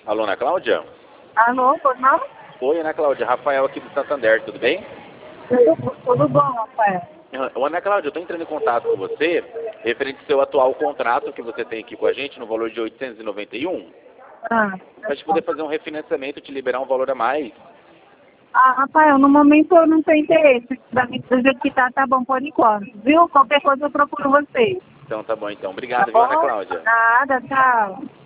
Alô, Ana Cláudia? Alô, pois não? Oi, Ana Cláudia. Rafael aqui do Santander, tudo bem? Tudo bom, Rafael? Ô, Ana Cláudia, eu estou entrando em contato com você referente ao seu atual contrato que você tem aqui com a gente no valor de 891. Para a gente poder fazer um refinanciamento e te liberar um valor a mais. Rafael, no momento eu não tenho interesse. Pra mim, do jeito que tá bom por enquanto. Viu? Qualquer coisa eu procuro vocês. Então tá bom, então. Tá Obrigado, viu, Ana bom? Cláudia? Nada, tchau.